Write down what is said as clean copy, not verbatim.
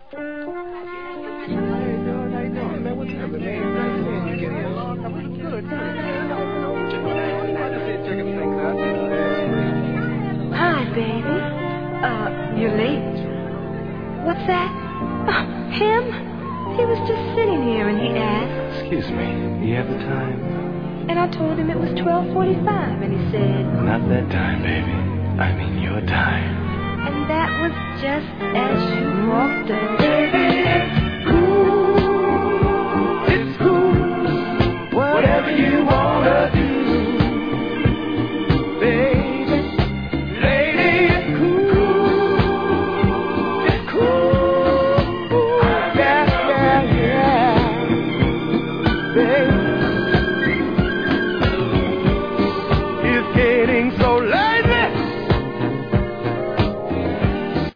Hey, George, how you doing, man? What's up, man? Nice seeing you. Getting along? I'm good. Just here checking things out. Hi, baby. You're late. What's that? Him? He was just sitting here and he asked. Excuse me, do you have the time? And I told him it was 12:45 and he said... Not that time, baby. I mean your time. And that was just as you walked in.